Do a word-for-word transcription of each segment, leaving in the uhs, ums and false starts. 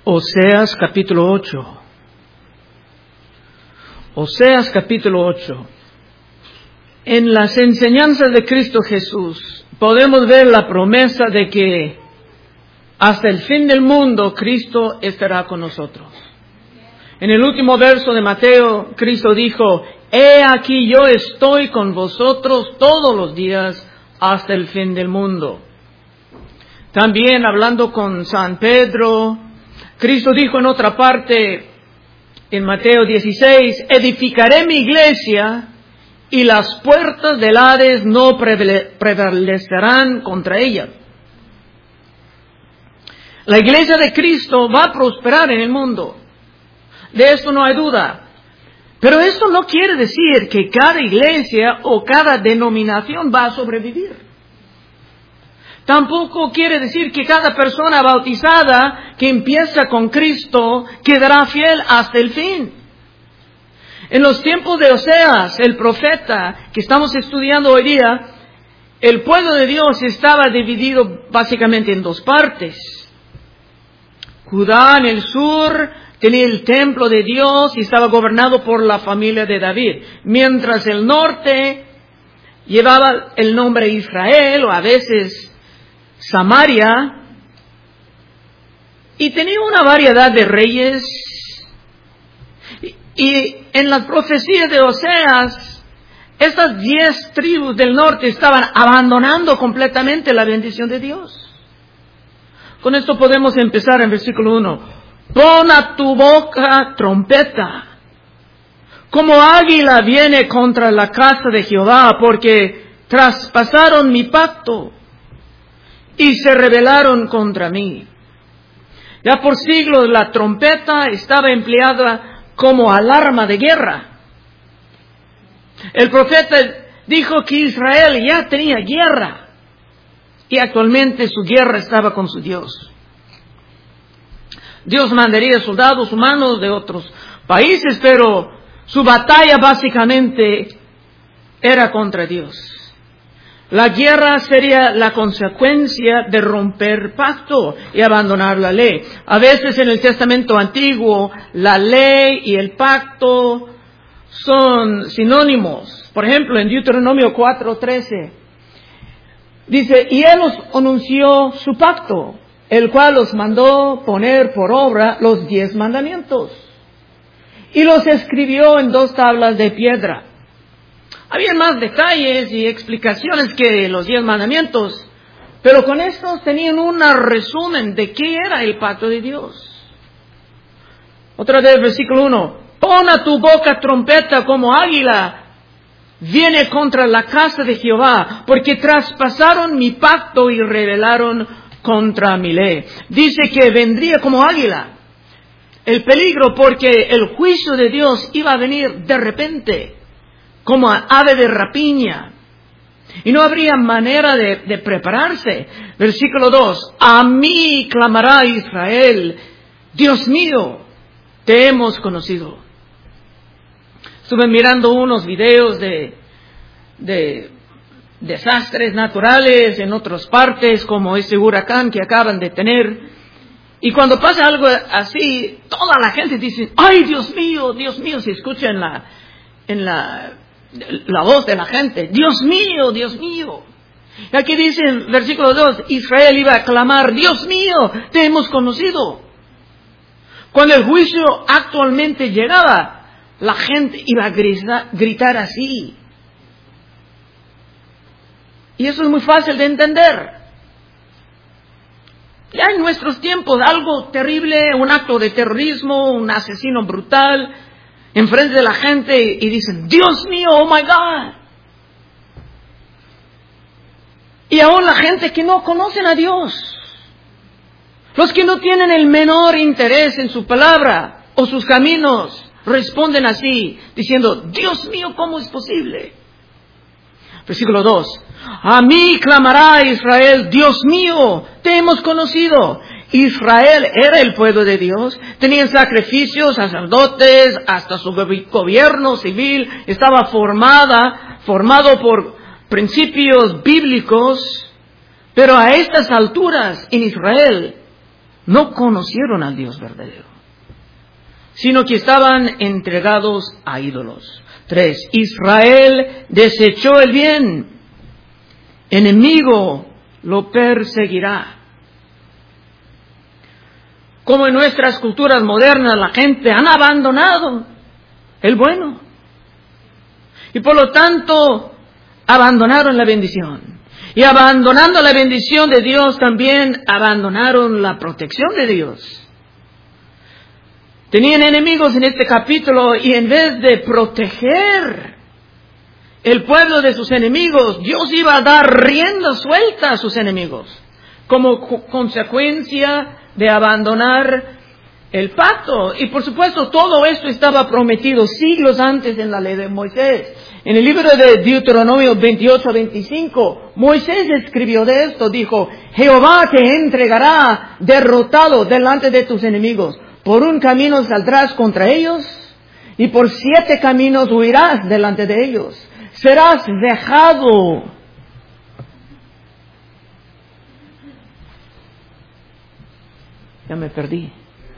Oseas capítulo ocho. Oseas capítulo ocho. En las enseñanzas de Cristo Jesús podemos ver la promesa de que hasta el fin del mundo Cristo estará con nosotros. En el último verso de Mateo, Cristo dijo: He aquí yo estoy con vosotros todos los días hasta el fin del mundo. También hablando con San Pedro, Cristo dijo en otra parte, en Mateo dieciséis, edificaré mi iglesia y las puertas del Hades no prevalecerán contra ella. La iglesia de Cristo va a prosperar en el mundo. De esto no hay duda. Pero esto no quiere decir que cada iglesia o cada denominación va a sobrevivir. Tampoco quiere decir que cada persona bautizada que empieza con Cristo quedará fiel hasta el fin. En los tiempos de Oseas, el profeta que estamos estudiando hoy día, el pueblo de Dios estaba dividido básicamente en dos partes. Judá en el sur tenía el templo de Dios y estaba gobernado por la familia de David, mientras el norte llevaba el nombre Israel o a veces Samaria, y tenía una variedad de reyes. Y en las profecías de Oseas, estas diez tribus del norte estaban abandonando completamente la bendición de Dios. Con esto podemos empezar en versículo uno. Pon a tu boca trompeta, como águila viene contra la casa de Jehová, porque traspasaron mi pacto y se rebelaron contra mí. Ya por siglos la trompeta estaba empleada como alarma de guerra. El profeta dijo que Israel ya tenía guerra y actualmente su guerra estaba con su Dios. Dios mandaría soldados humanos de otros países, pero su batalla básicamente era contra Dios. La guerra sería la consecuencia de romper pacto y abandonar la ley. A veces en el Testamento Antiguo, la ley y el pacto son sinónimos. Por ejemplo, en Deuteronomio cuatro trece, dice, y Él os anunció su pacto, el cual os mandó poner por obra los diez mandamientos, y los escribió en dos tablas de piedra. Había más detalles y explicaciones que los diez mandamientos, pero con estos tenían un resumen de qué era el pacto de Dios. Otra vez, versículo uno. Pon a tu boca trompeta como águila viene contra la casa de Jehová, porque traspasaron mi pacto y rebelaron contra mi ley. Dice que vendría como águila. El peligro, porque el juicio de Dios iba a venir de repente, como ave de rapiña, y no habría manera de, de prepararse. Versículo dos. A mí clamará Israel, Dios mío, te hemos conocido. Estuve mirando unos videos de, de desastres naturales en otras partes, como este huracán que acaban de tener. Y cuando pasa algo así, toda la gente dice, ¡ay, Dios mío, Dios mío! Se escucha en la, en la, la voz de la gente, ¡Dios mío, Dios mío! Y aquí dice en versículo dos, Israel iba a clamar, ¡Dios mío, te hemos conocido! Cuando el juicio actualmente llegaba, la gente iba a gritar, gritar así. Y eso es muy fácil de entender. Ya en nuestros tiempos, algo terrible, un acto de terrorismo, un asesino brutal, enfrente de la gente y dicen, Dios mío, oh my God. Y aún la gente que no conocen a Dios, los que no tienen el menor interés en su palabra o sus caminos, responden así, diciendo, Dios mío, ¿cómo es posible? Versículo dos. A mí clamará Israel, Dios mío, te hemos conocido. Israel era el pueblo de Dios, tenían sacrificios, sacerdotes, hasta su gobierno civil estaba formada, formado por principios bíblicos, pero a estas alturas en Israel no conocieron al Dios verdadero, sino que estaban entregados a ídolos. Tres, Israel desechó el bien, enemigo lo perseguirá. Como en nuestras culturas modernas la gente han abandonado el bueno y por lo tanto abandonaron la bendición. Y abandonando la bendición de Dios también abandonaron la protección de Dios. Tenían enemigos en este capítulo y en vez de proteger el pueblo de sus enemigos, Dios iba a dar rienda suelta a sus enemigos como co- consecuencia de abandonar el pacto. Y por supuesto todo esto estaba prometido siglos antes en la ley de Moisés. En el libro de Deuteronomio veintiocho a veinticinco, Moisés escribió de esto, dijo: Jehová te entregará derrotado delante de tus enemigos. Por un camino saldrás contra ellos, y por siete caminos huirás delante de ellos. Serás dejado. Ya me perdí.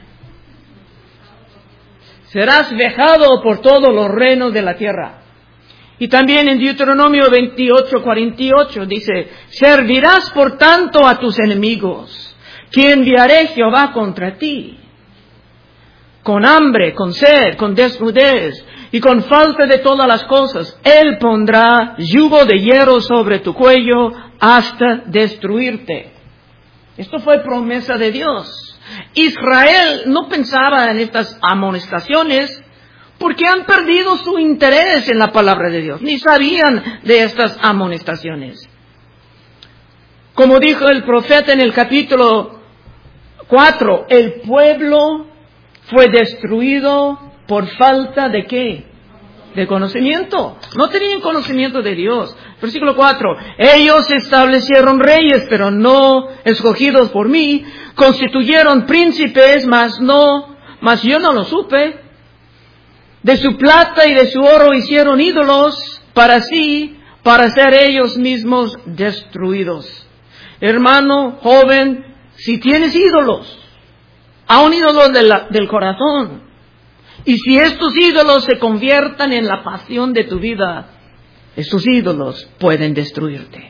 Serás vejado por todos los reinos de la tierra. Y también en Deuteronomio veintiocho, cuarenta y ocho dice: servirás por tanto a tus enemigos, que enviaré Jehová contra ti, con hambre, con sed, con desnudez y con falta de todas las cosas. Él pondrá yugo de hierro sobre tu cuello hasta destruirte. Esto fue promesa de Dios. Israel no pensaba en estas amonestaciones porque han perdido su interés en la palabra de Dios, ni sabían de estas amonestaciones. Como dijo el profeta en el capítulo cuatro, el pueblo fue destruido por falta de ¿qué? De conocimiento. No tenían conocimiento de Dios. Versículo cuatro. Ellos establecieron reyes, pero no escogidos por mí. Constituyeron príncipes, mas no, mas yo no lo supe. De su plata y de su oro hicieron ídolos para sí, para ser ellos mismos destruidos. Hermano, joven, si tienes ídolos, a un ídolo de la, del corazón, y si estos ídolos se conviertan en la pasión de tu vida, estos ídolos pueden destruirte.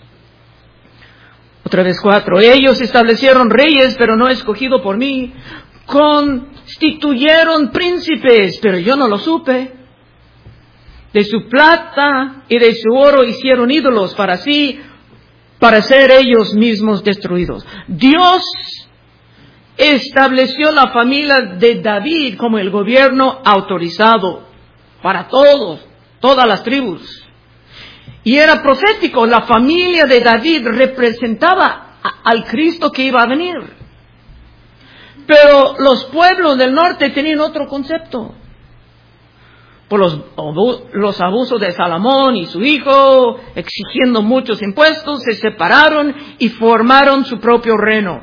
Otra vez cuatro. Ellos establecieron reyes, pero no escogido por mí. Constituyeron príncipes, pero yo no lo supe. De su plata y de su oro hicieron ídolos para sí, para ser ellos mismos destruidos. Dios estableció la familia de David como el gobierno autorizado para todos, todas las tribus. Y era profético, la familia de David representaba a, al Cristo que iba a venir. Pero los pueblos del norte tenían otro concepto. Por los, los abusos de Salomón y su hijo, exigiendo muchos impuestos, se separaron y formaron su propio reino.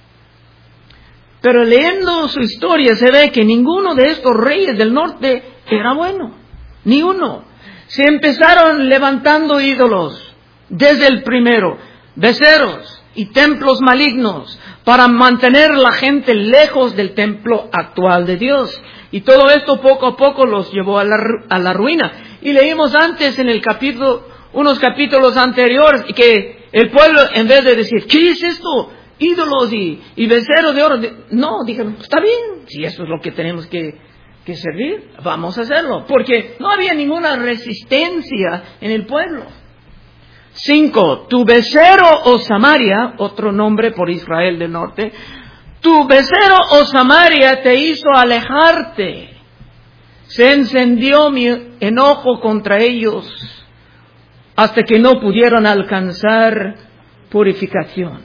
Pero leyendo su historia se ve que ninguno de estos reyes del norte era bueno. Ni uno. Se empezaron levantando ídolos desde el primero, becerros y templos malignos para mantener la gente lejos del templo actual de Dios. Y todo esto poco a poco los llevó a la, a la ruina. Y leímos antes en el capítulo, unos capítulos anteriores, que el pueblo, en vez de decir, ¿qué es esto? Ídolos y, y becerros de oro. No, dijeron, está bien, si eso es lo que tenemos que, que servir, vamos a hacerlo. Porque no había ninguna resistencia en el pueblo. Cinco, tu becerro o Samaria, otro nombre por Israel del norte, tu becerro o Samaria te hizo alejarte. Se encendió mi enojo contra ellos hasta que no pudieron alcanzar purificación.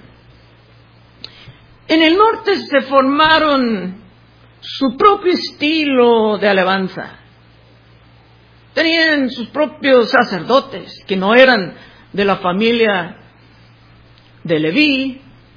En el norte se formaron su propio estilo de alabanza. Tenían sus propios sacerdotes que no eran de la familia de Leví.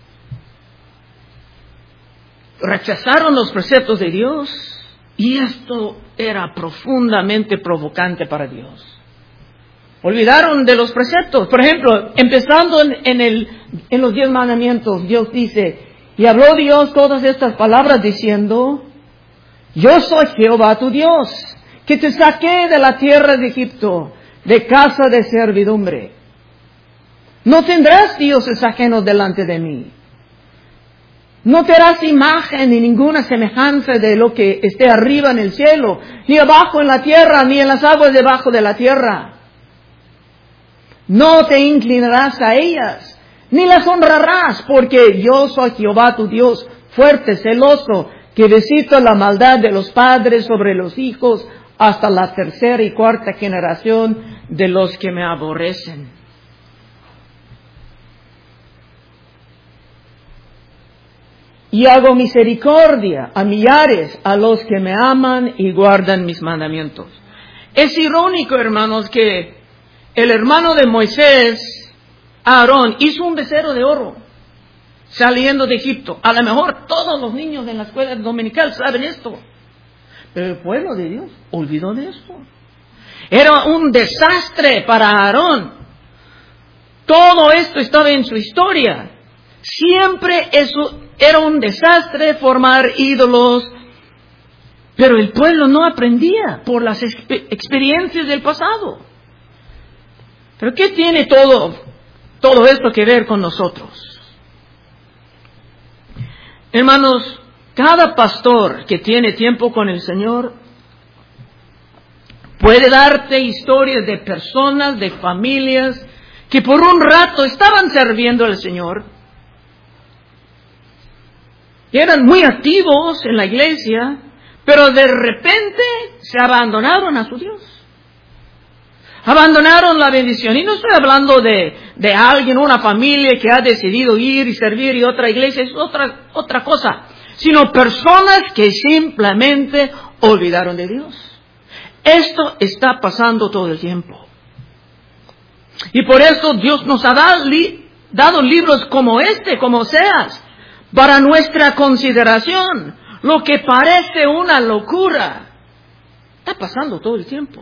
Rechazaron los preceptos de Dios y esto era profundamente provocante para Dios. Olvidaron de los preceptos. Por ejemplo, empezando en, en, el, en los diez mandamientos, Dios dice, Y habló Dios todas estas palabras diciendo, yo soy Jehová tu Dios, que te saqué de la tierra de Egipto, de casa de servidumbre. No tendrás dioses ajenos delante de mí. No te harás imagen ni ninguna semejanza de lo que esté arriba en el cielo, ni abajo en la tierra, ni en las aguas debajo de la tierra. No te inclinarás a ellas, ni las honrarás, porque yo soy Jehová tu Dios, fuerte, celoso, que visito la maldad de los padres sobre los hijos, hasta la tercera y cuarta generación de los que me aborrecen. Y hago misericordia a millares, a los que me aman y guardan mis mandamientos. Es irónico, hermanos, que el hermano de Moisés, Aarón, hizo un becerro de oro saliendo de Egipto. A lo mejor todos los niños en la escuela dominical saben esto. Pero el pueblo de Dios olvidó de esto. Era un desastre para Aarón. Todo esto estaba en su historia. Siempre eso era un desastre formar ídolos, pero el pueblo no aprendía por las exp- experiencias del pasado. ¿Pero qué tiene todo, todo esto que ver con nosotros? Hermanos, cada pastor que tiene tiempo con el Señor puede darte historias de personas, de familias, que por un rato estaban sirviendo al Señor, y eran muy activos en la iglesia, pero de repente se abandonaron a su Dios. Abandonaron la bendición. Y no estoy hablando de, de alguien, una familia que ha decidido ir y servir y otra iglesia, es otra, otra cosa. Sino personas que simplemente olvidaron de Dios. Esto está pasando todo el tiempo. Y por eso Dios nos ha dado, li, dado libros como este, como Oseas, para nuestra consideración. Lo que parece una locura está pasando todo el tiempo.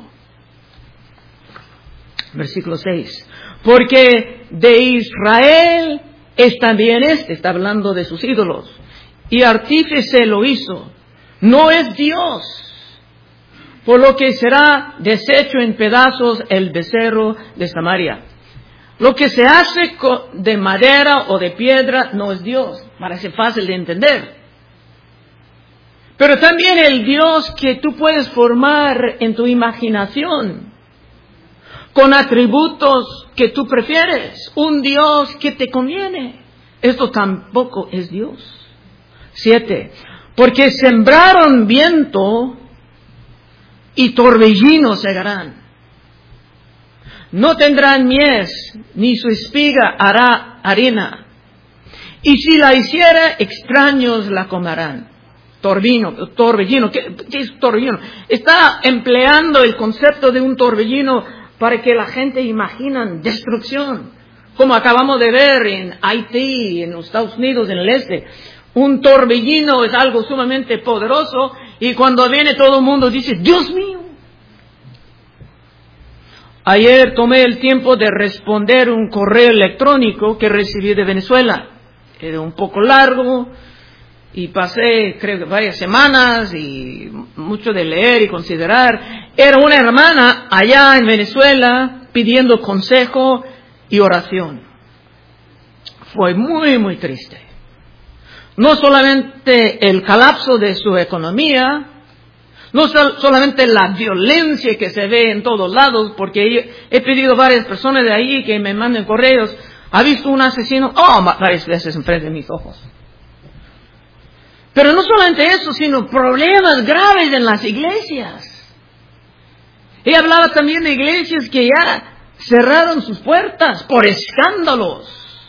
Versículo seis. Porque de Israel es también este, está hablando de sus ídolos, y artífice lo hizo, no es Dios, por lo que será deshecho en pedazos el becerro de Samaria. Lo que se hace de madera o de piedra no es Dios. Parece fácil de entender. Pero también el Dios que tú puedes formar en tu imaginación, con atributos que tú prefieres, un Dios que te conviene, esto tampoco es Dios. Siete. Porque sembraron viento y torbellino segarán. No tendrán mies, ni su espiga hará harina. Y si la hiciera, extraños la comerán. Torbino, torbellino, ¿qué, qué es torbellino? Está empleando el concepto de un torbellino para que la gente imagina destrucción. Como acabamos de ver en Haití, en los Estados Unidos, en el este. Un torbellino es algo sumamente poderoso y cuando viene todo el mundo dice, ¡Dios mío! Ayer tomé el tiempo de responder un correo electrónico que recibí de Venezuela. Era un poco largo y pasé, creo que varias semanas y mucho de leer y considerar. Era una hermana allá en Venezuela pidiendo consejo y oración. Fue muy, muy triste. No solamente el colapso de su economía, no solamente la violencia que se ve en todos lados, porque he pedido a varias personas de ahí que me manden correos. ¿Ha visto un asesino? Oh, varias veces enfrente de mis ojos. Pero no solamente eso, sino problemas graves en las iglesias. He hablado también de iglesias que ya cerraron sus puertas por escándalos.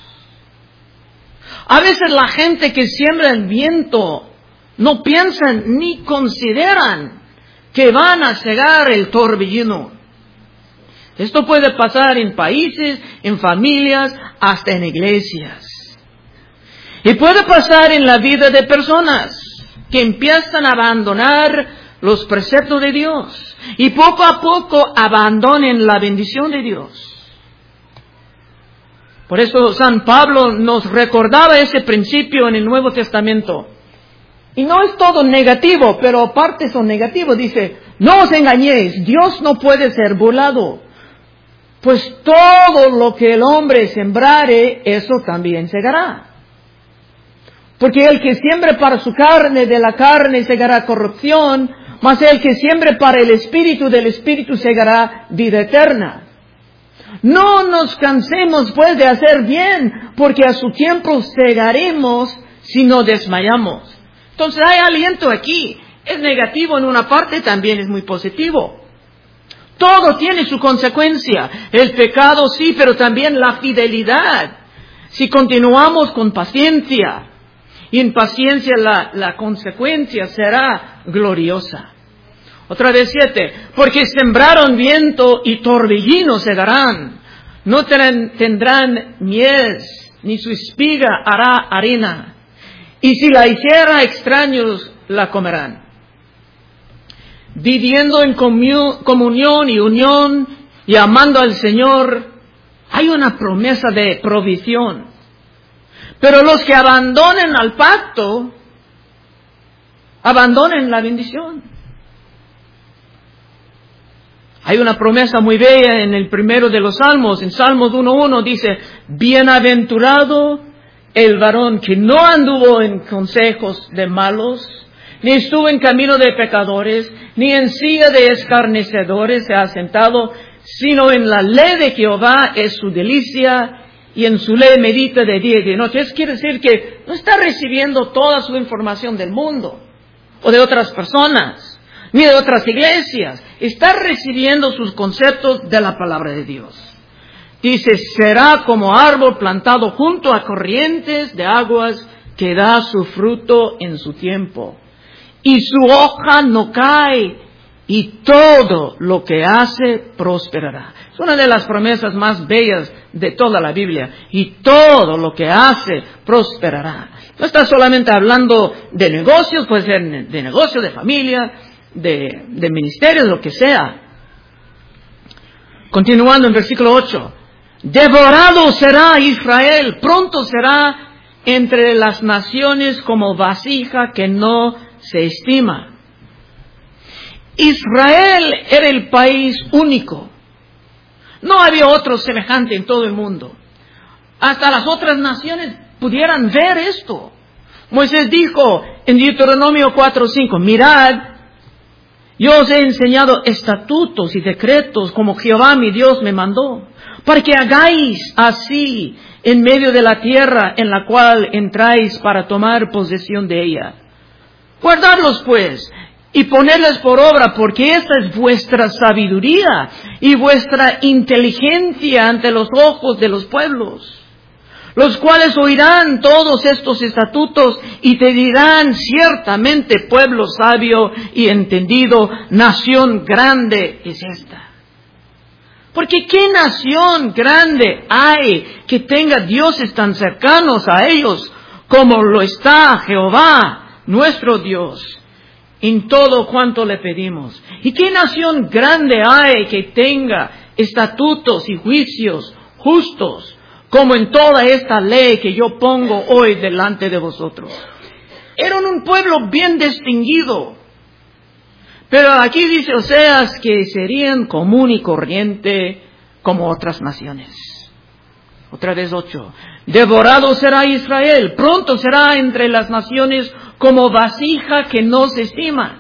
A veces la gente que siembra el viento no piensan ni consideran que van a cegar el torbellino. Esto puede pasar en países, en familias, hasta en iglesias. Y puede pasar en la vida de personas que empiezan a abandonar los preceptos de Dios y poco a poco abandonen la bendición de Dios. Por eso San Pablo nos recordaba ese principio en el Nuevo Testamento. Y no es todo negativo, pero partes son negativos. Dice, no os engañéis, Dios no puede ser burlado. Pues todo lo que el hombre sembrare, eso también segará. Porque el que siembre para su carne, de la carne segará corrupción, mas el que siembre para el Espíritu, del Espíritu segará vida eterna. No nos cansemos pues de hacer bien, porque a su tiempo segaremos si no desmayamos. Entonces hay aliento aquí. Es negativo en una parte, también es muy positivo. Todo tiene su consecuencia. El pecado sí, pero también la fidelidad. Si continuamos con paciencia, y en paciencia la, la consecuencia será gloriosa. Otra vez siete, porque sembraron viento y torbellino segarán. No tendrán, tendrán mies, ni su espiga hará harina. Y si la hiciera extraños, la comerán. Viviendo en comu- comunión y unión y amando al Señor, hay una promesa de provisión. Pero los que abandonen al pacto, abandonen la bendición. Hay una promesa muy bella en el primero de los Salmos. En Salmos uno uno dice, bienaventurado el varón que no anduvo en consejos de malos, ni estuvo en camino de pecadores, ni en silla de escarnecedores se ha sentado, sino en la ley de Jehová es su delicia, y en su ley medita de día y de noche. Eso quiere decir que no está recibiendo toda su información del mundo, o de otras personas, ni de otras iglesias. Está recibiendo sus conceptos de la palabra de Dios. Dice, será como árbol plantado junto a corrientes de aguas que da su fruto en su tiempo. Y su hoja no cae, y todo lo que hace prosperará. Es una de las promesas más bellas de toda la Biblia. Y todo lo que hace prosperará. No está solamente hablando de negocios, puede ser de negocios, de familia, de, de ministerios, lo que sea. Continuando en versículo ocho. Devorado será Israel, pronto será entre las naciones como vasija que no se estima. Israel era el país único. No había otro semejante en todo el mundo. Hasta las otras naciones pudieran ver esto. Moisés dijo en Deuteronomio cuatro cinco, mirad, yo os he enseñado estatutos y decretos como Jehová mi Dios me mandó, para que hagáis así en medio de la tierra en la cual entráis para tomar posesión de ella. Guardadlos pues, y ponerles por obra, porque esta es vuestra sabiduría y vuestra inteligencia ante los ojos de los pueblos, los cuales oirán todos estos estatutos y te dirán, ciertamente pueblo sabio y entendido, nación grande es esta. Porque ¿qué nación grande hay que tenga dioses tan cercanos a ellos como lo está Jehová, nuestro Dios, en todo cuanto le pedimos? ¿Y qué nación grande hay que tenga estatutos y juicios justos como en toda esta ley que yo pongo hoy delante de vosotros? Eran un pueblo bien distinguido. Pero aquí dice Oseas que serían común y corriente como otras naciones. Otra vez ocho. Devorado será Israel, pronto será entre las naciones como vasija que no se estima.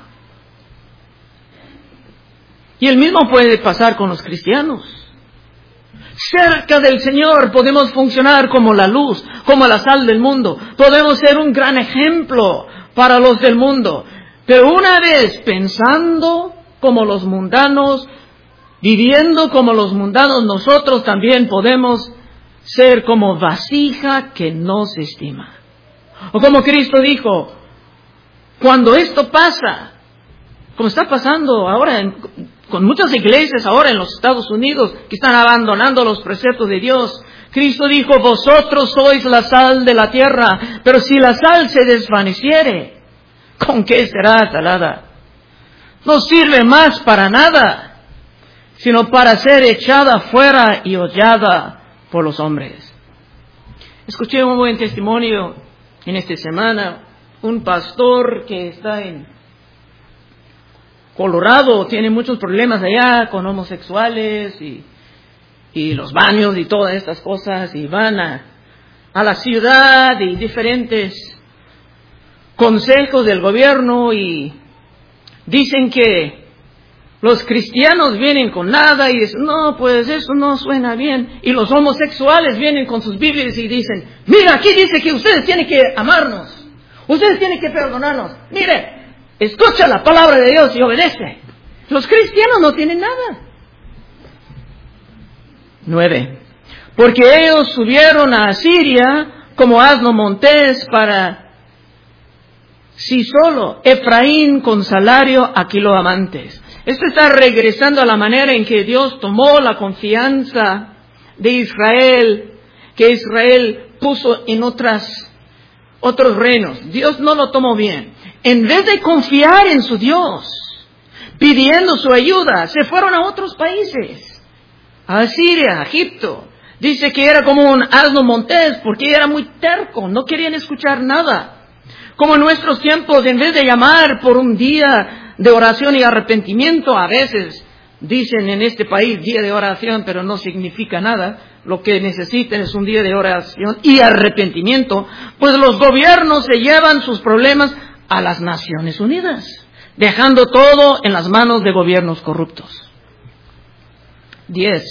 Y el mismo puede pasar con los cristianos. Cerca del Señor podemos funcionar como la luz, como la sal del mundo. Podemos ser un gran ejemplo para los del mundo. Pero una vez pensando como los mundanos, viviendo como los mundanos, nosotros también podemos ser como vasija que no se estima. O como Cristo dijo, cuando esto pasa, como está pasando ahora en, con muchas iglesias ahora en los Estados Unidos que están abandonando los preceptos de Dios, Cristo dijo, vosotros sois la sal de la tierra, pero si la sal se desvaneciere, ¿con qué será salada? No sirve más para nada, sino para ser echada fuera y hollada por los hombres. Escuché un buen testimonio en esta semana. Un pastor que está en Colorado tiene muchos problemas allá con homosexuales y, y los baños y todas estas cosas, y van a, a la ciudad y diferentes consejos del gobierno y dicen que los cristianos vienen con nada y dicen, no, pues eso no suena bien. Y los homosexuales vienen con sus Biblias y dicen, mira, aquí dice que ustedes tienen que amarnos, ustedes tienen que perdonarnos. Mire, escucha la palabra de Dios y obedece. Los cristianos no tienen nada. Nueve. Porque ellos subieron a Asiria como asno montés para sí solo, Efraín con salario a kilo amantes. Esto está regresando a la manera en que Dios tomó la confianza de Israel, que Israel puso en otras, otros reinos. Dios no lo tomó bien. En vez de confiar en su Dios, pidiendo su ayuda, se fueron a otros países, a Siria, a Egipto. Dice que era como un asno montés porque era muy terco, no querían escuchar nada. Como en nuestros tiempos, en vez de llamar por un día de oración y arrepentimiento, a veces dicen en este país día de oración, pero no significa nada. Lo que necesitan es un día de oración y arrepentimiento. Pues los gobiernos se llevan sus problemas a las Naciones Unidas, dejando todo en las manos de gobiernos corruptos. Diez.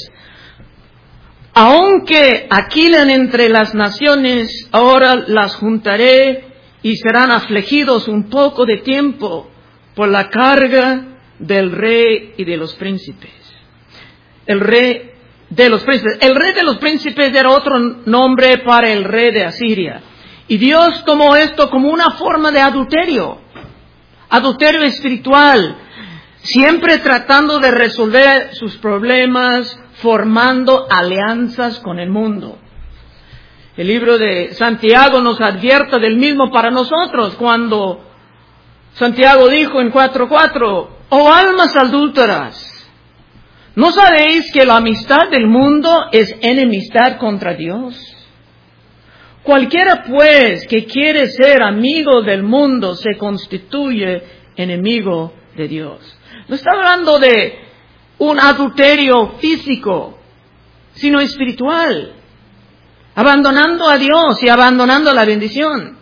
Aunque aquilan entre las naciones, ahora las juntaré y serán afligidos un poco de tiempo por la carga del rey y de los príncipes. El rey de los príncipes. El rey de los príncipes era otro nombre para el rey de Asiria. Y Dios tomó esto como una forma de adulterio. Adulterio espiritual. Siempre tratando de resolver sus problemas, formando alianzas con el mundo. El libro de Santiago nos advierte del mismo para nosotros cuando Santiago dijo en cuatro cuatro, oh almas adúlteras, ¿no sabéis que la amistad del mundo es enemistad contra Dios? Cualquiera pues que quiere ser amigo del mundo se constituye enemigo de Dios. No está hablando de un adulterio físico, sino espiritual, abandonando a Dios y abandonando la bendición.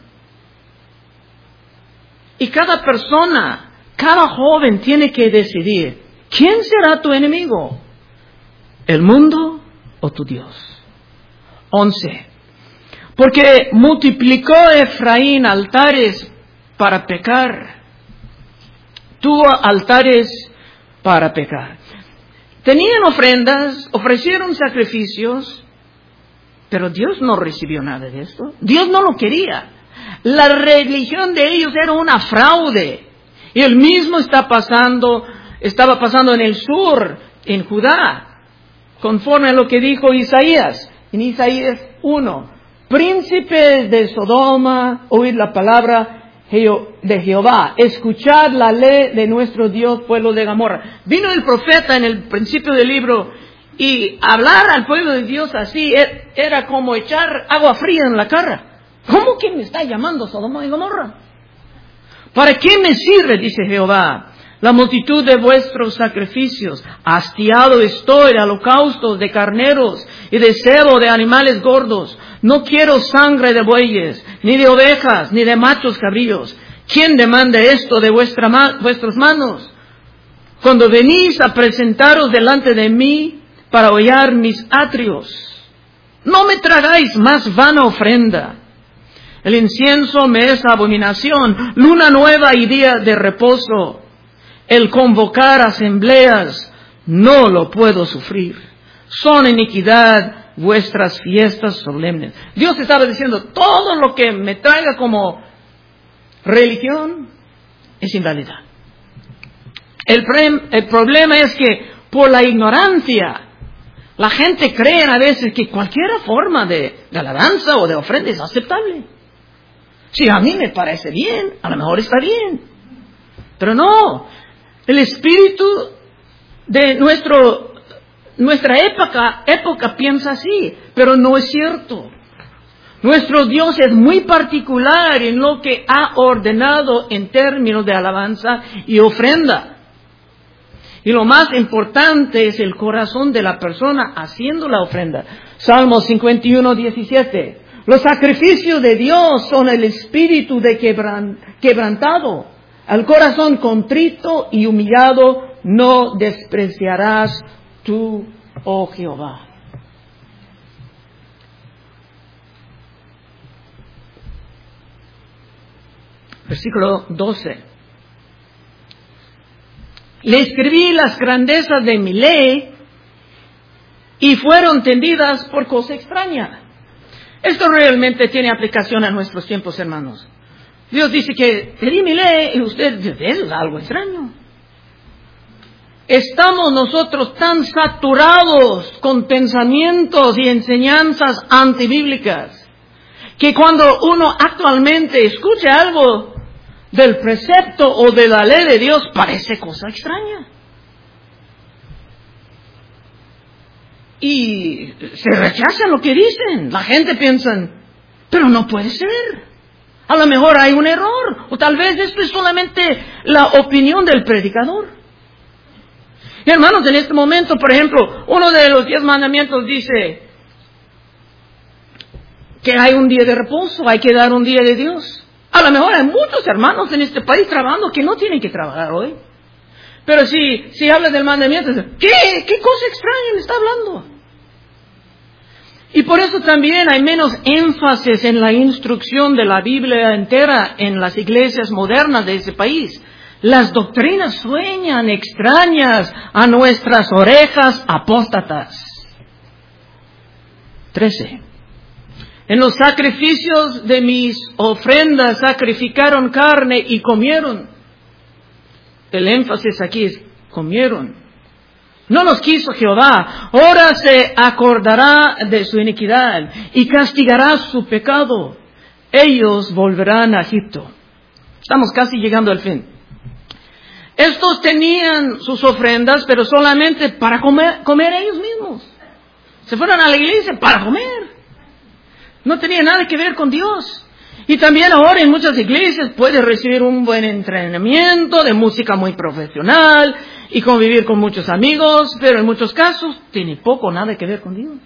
Y cada persona, cada joven tiene que decidir, ¿quién será tu enemigo? ¿El mundo o tu Dios? Once. Porque multiplicó Efraín altares para pecar. Tuvo altares para pecar. Tenían ofrendas, ofrecieron sacrificios, pero Dios no recibió nada de esto. Dios no lo quería. La religión de ellos era una fraude. Y el mismo está pasando, estaba pasando en el sur, en Judá, conforme a lo que dijo Isaías, en Isaías uno. Príncipes de Sodoma, oíd la palabra de Jehová, escuchad la ley de nuestro Dios, pueblo de Gomorra. Vino el profeta en el principio del libro y hablar al pueblo de Dios así era como echar agua fría en la cara. ¿Cómo que me está llamando Sodoma y Gomorra? ¿Para qué me sirve, dice Jehová, la multitud de vuestros sacrificios? Hastiado estoy de holocaustos, de carneros y de cebo de animales gordos. No quiero sangre de bueyes, ni de ovejas, ni de machos cabríos. ¿Quién demanda esto de vuestra ma- vuestras manos? Cuando venís a presentaros delante de mí para hollar mis atrios, no me tragáis más vana ofrenda. El incienso me es abominación, luna nueva y día de reposo. El convocar asambleas no lo puedo sufrir. Son iniquidad vuestras fiestas solemnes. Dios estaba diciendo, todo lo que me traiga como religión es inválida. El, pre- el problema es que por la ignorancia, la gente cree a veces que cualquier forma de, de alabanza o de ofrenda es aceptable. Si a mí me parece bien, a lo mejor está bien. Pero no, el espíritu de nuestro, nuestra época, época piensa así, pero no es cierto. Nuestro Dios es muy particular en lo que ha ordenado en términos de alabanza y ofrenda. Y lo más importante es el corazón de la persona haciendo la ofrenda. Salmos cincuenta y uno, diecisiete. Los sacrificios de Dios son el espíritu de quebran, quebrantado. Al corazón contrito y humillado no despreciarás tú, oh Jehová. Versículo doce. Le escribí las grandezas de mi ley y fueron tendidas por cosa extraña. Esto realmente tiene aplicación a nuestros tiempos, hermanos. Dios dice que te di mi ley y usted es algo extraño. Estamos nosotros tan saturados con pensamientos y enseñanzas antibíblicas que cuando uno actualmente escucha algo del precepto o de la ley de Dios, parece cosa extraña. Y se rechaza lo que dicen. La gente piensa, pero no puede ser. A lo mejor hay un error. O tal vez esto es solamente la opinión del predicador. Y hermanos, en este momento, por ejemplo, uno de los diez mandamientos dice que hay un día de reposo, hay que dar un día de Dios. A lo mejor hay muchos hermanos en este país trabajando que no tienen que trabajar hoy. Pero si, si habla del mandamiento, ¿qué? ¿Qué cosa extraña me está hablando? Y por eso también hay menos énfasis en la instrucción de la Biblia entera en las iglesias modernas de ese país. Las doctrinas sueñan extrañas a nuestras orejas apóstatas. trece. En los sacrificios de mis ofrendas sacrificaron carne y comieron. El énfasis aquí es comieron. No los quiso Jehová. Ahora se acordará de su iniquidad y castigará su pecado. Ellos volverán a Egipto. Estamos casi llegando al fin. Estos tenían sus ofrendas, pero solamente para comer, comer ellos mismos. Se fueron a la iglesia para comer. No tenía nada que ver con Dios. Y también ahora en muchas iglesias puede recibir un buen entrenamiento de música muy profesional y convivir con muchos amigos, pero en muchos casos tiene poco o nada que ver con Dios.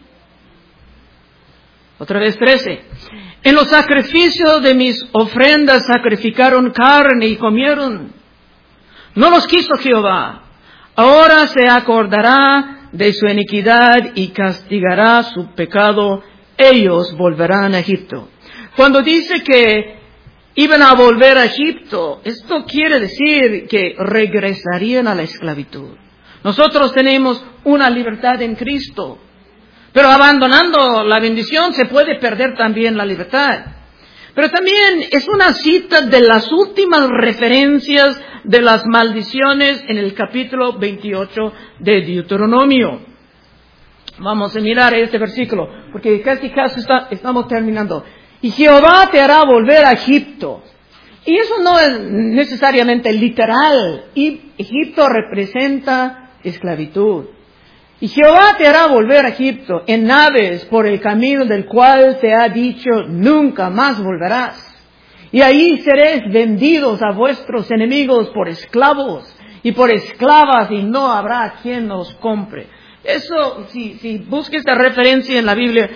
Otra vez trece. En los sacrificios de mis ofrendas sacrificaron carne y comieron. No los quiso Jehová. Ahora se acordará de su iniquidad y castigará su pecado. Ellos volverán a Egipto. Cuando dice que iban a volver a Egipto, esto quiere decir que regresarían a la esclavitud. Nosotros tenemos una libertad en Cristo, pero abandonando la bendición se puede perder también la libertad. Pero también es una cita de las últimas referencias de las maldiciones en el capítulo veintiocho de Deuteronomio. Vamos a mirar este versículo, porque casi casi está, estamos terminando. Y Jehová te hará volver a Egipto. Y eso no es necesariamente literal. Y Egipto representa esclavitud. Y Jehová te hará volver a Egipto en naves por el camino del cual te ha dicho, nunca más volverás. Y ahí seréis vendidos a vuestros enemigos por esclavos y por esclavas, y no habrá quien os compre. Eso, si, si busca esta referencia en la Biblia,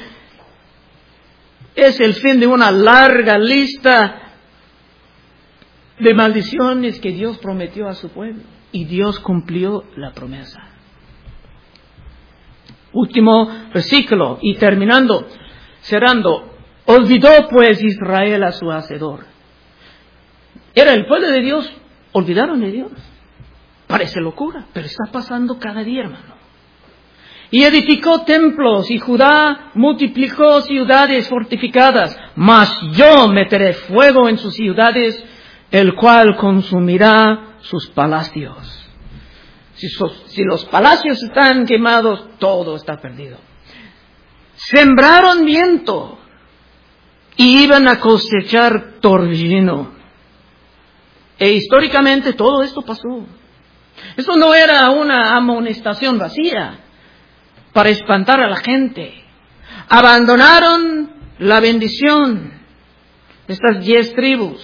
es el fin de una larga lista de maldiciones que Dios prometió a su pueblo. Y Dios cumplió la promesa. Último versículo, y terminando, cerrando. Olvidó pues Israel a su Hacedor. Era el pueblo de Dios, olvidaron de Dios. Parece locura, pero está pasando cada día, hermano. Y edificó templos, y Judá multiplicó ciudades fortificadas. Mas yo meteré fuego en sus ciudades, el cual consumirá sus palacios. Si, sos, si los palacios están quemados, todo está perdido. Sembraron viento, y iban a cosechar torbellino. E históricamente todo esto pasó. Eso no era una amonestación vacía para espantar a la gente. Abandonaron la bendición de estas diez tribus,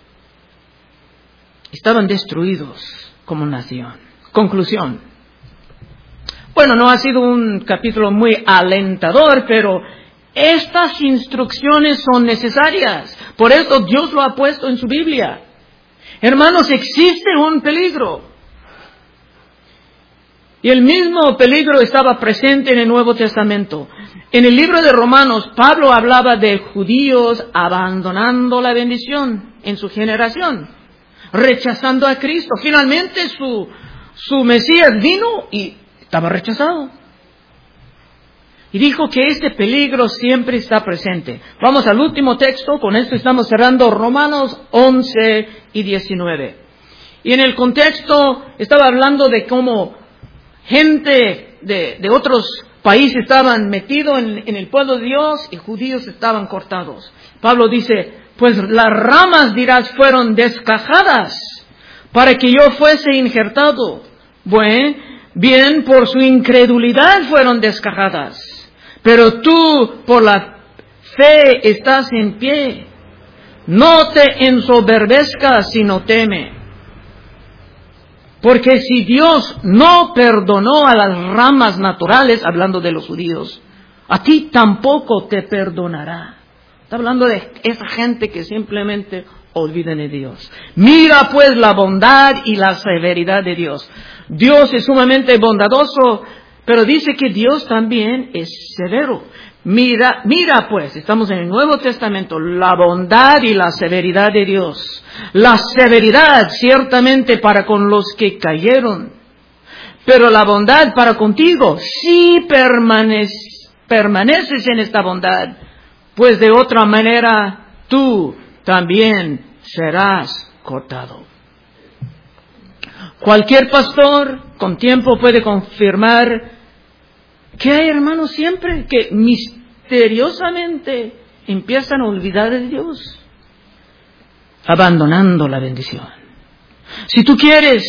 estaban destruidos como nación. Conclusión. Bueno, no ha sido un capítulo muy alentador, pero estas instrucciones son necesarias. Por eso Dios lo ha puesto en su Biblia. Hermanos, existe un peligro. Y el mismo peligro estaba presente en el Nuevo Testamento. En el libro de Romanos, Pablo hablaba de judíos abandonando la bendición en su generación, rechazando a Cristo. Finalmente su, su Mesías vino y estaba rechazado. Y dijo que este peligro siempre está presente. Vamos al último texto, con esto estamos cerrando Romanos once y diecinueve. Y en el contexto estaba hablando de cómo gente de, de otros países estaban metidos en, en el pueblo de Dios y judíos estaban cortados. Pablo dice, pues las ramas, dirás, fueron descajadas para que yo fuese injertado. Bueno, bien, por su incredulidad fueron descajadas. Pero tú, por la fe, estás en pie. No te ensoberbezcas, sino teme. Porque si Dios no perdonó a las ramas naturales, hablando de los judíos, a ti tampoco te perdonará. Está hablando de esa gente que simplemente olvidan de Dios. Mira pues la bondad y la severidad de Dios. Dios es sumamente bondadoso, pero dice que Dios también es severo. Mira, mira pues, estamos en el Nuevo Testamento, la bondad y la severidad de Dios. La severidad ciertamente para con los que cayeron, pero la bondad para contigo, si permaneces, permaneces en esta bondad, pues de otra manera tú también serás cortado. Cualquier pastor con tiempo puede confirmar que hay hermanos siempre que misteriosamente empiezan a olvidar de Dios, abandonando la bendición. Si tú quieres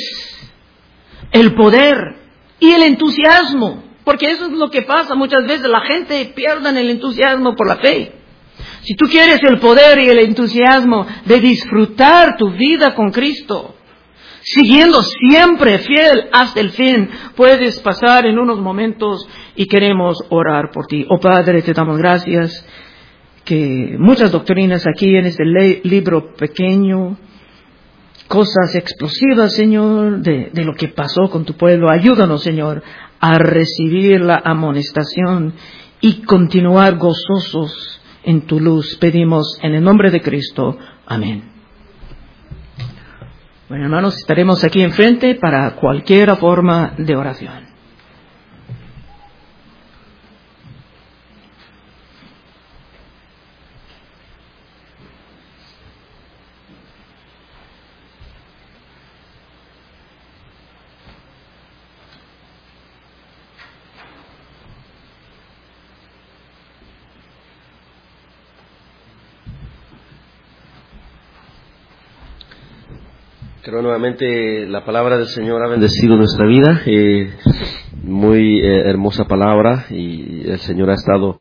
el poder y el entusiasmo, porque eso es lo que pasa muchas veces, la gente pierde el entusiasmo por la fe. Si tú quieres el poder y el entusiasmo de disfrutar tu vida con Cristo, siguiendo siempre fiel hasta el fin, puedes pasar en unos momentos y queremos orar por ti. Oh Padre, te damos gracias que muchas doctrinas aquí en este le- libro pequeño, cosas explosivas, Señor, de, de lo que pasó con tu pueblo. Ayúdanos, Señor, a recibir la amonestación y continuar gozosos en tu luz. Pedimos en el nombre de Cristo. Amén. Bueno, hermanos, estaremos aquí enfrente para cualquier forma de oración. Creo nuevamente la palabra del Señor ha bendecido nuestra vida, eh, muy eh, hermosa palabra, y el Señor ha estado